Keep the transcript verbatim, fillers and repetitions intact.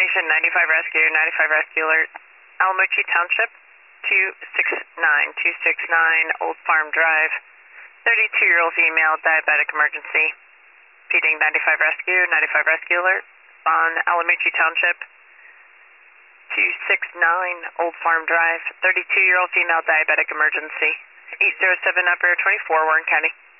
Station ninety-five Rescue, ninety-five Rescue Alert, Alamucci Township, two six nine, two six nine Old Farm Drive, thirty-two-year-old female, diabetic emergency. Repeating ninety-five Rescue, ninety-five Rescue Alert, on Alamucci Township, two six nine Old Farm Drive, thirty-two-year-old female, diabetic emergency. eight zero seven Operator twenty-four, Warren County.